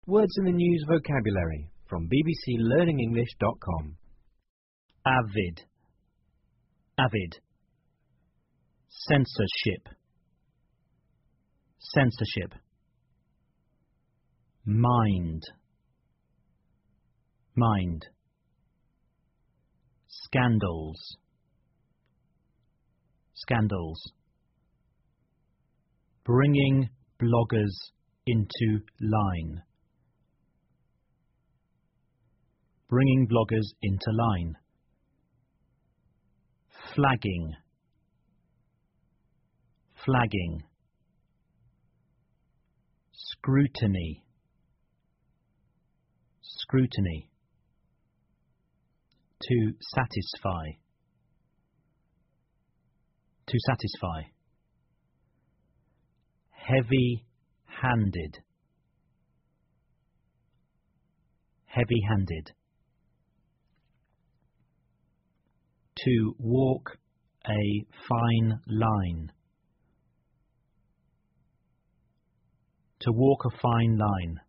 Words in the News vocabulary from bbclearningenglish.com. Avid, avid. Censorship, censorship. Mind, mind. Scandals, scandals. Bringing bloggers into line, bringing bloggers into line. Flagging, flagging. Scrutiny, scrutiny. To satisfy, to satisfy. Heavy-handed, heavy-handed. To walk a fine line, to walk a fine line.